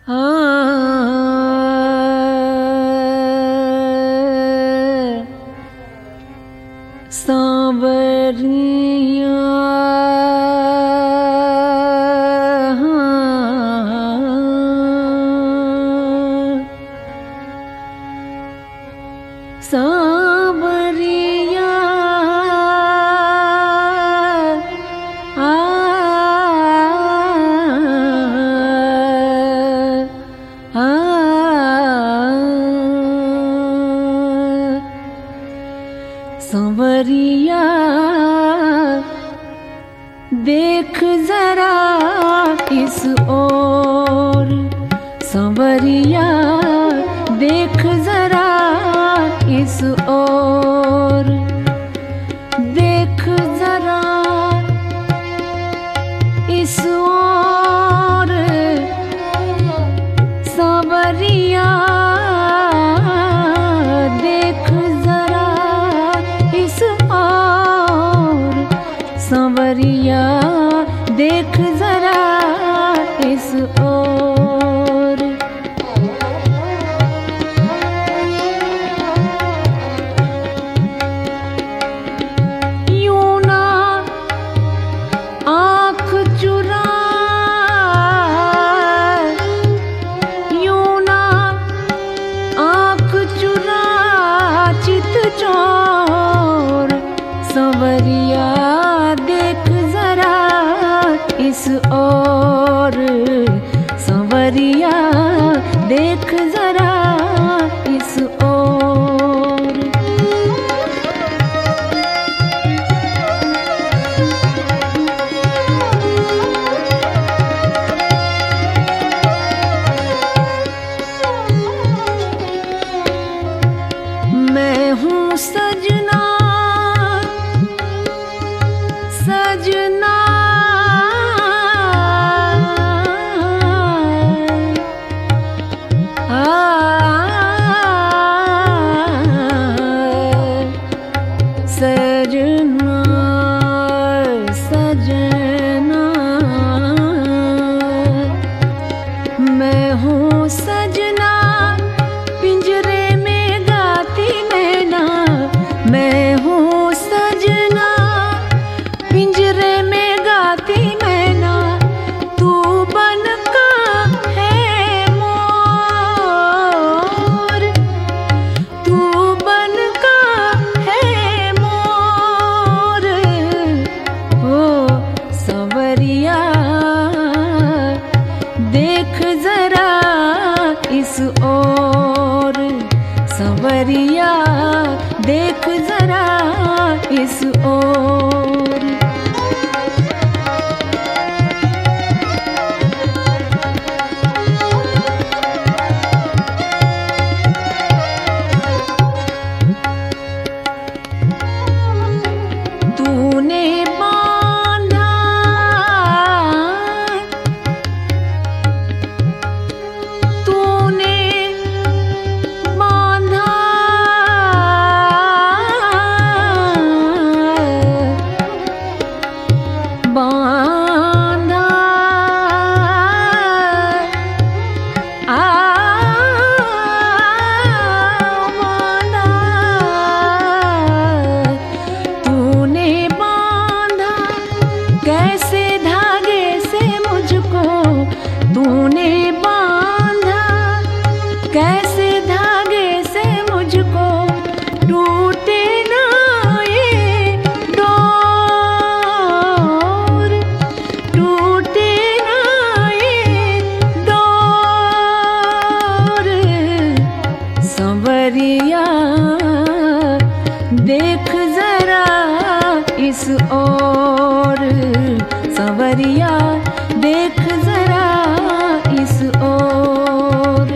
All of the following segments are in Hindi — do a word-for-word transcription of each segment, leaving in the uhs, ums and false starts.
सांवरिया सांवरिया आ आ सांवरिया देख जरा इस ओर, सांवरिया देख जरा इस ओर, देख जरा इस ओर, सांवरिया देख जरा इस ओर, सांवरिया देख जरा इस ओर। यूं ना आँख चुरा, यूं ना आँख चुरा चित चोर, सांवरिया देख जरा इस ओर, सांवरिया देख जरा इस ओर। मैं हूँ सजना, सजना आ, सजना सजना मैं हूँ सजना, पिंजरे में गाती मैना, मैं हूँ सजना, पिंजरे में गाती मैना, तू बन का है मोर, तू बन का है मोर। ओ सांवरिया देख जरा इस ओर, सांवरिया देख जरा इस ओर। तूने बांधा, तूने बांधा बांधा आ बांधा, तूने बांधा कैसे धागे से मुझको, तूने बांधा कैसे धागे से मुझको, टूटे ना ये डोर, टूटे ना ये डोर। सांवरिया देख जरा इस ओर, सांवरिया देख जरा इस ओर।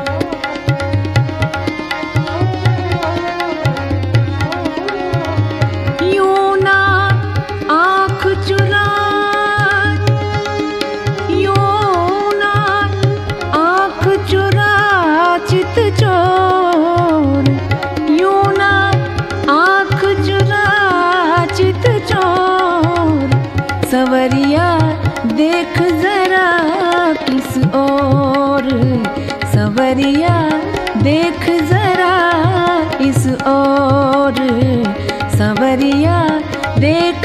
यूं ना आँख चुरा, यूं ना आँख चुरा चित चोर, यूं ना आँख चुरा चित चोर, सवरिया देख जरा किस ओर, सवरिया देख जरा इस ओर, सवरिया देख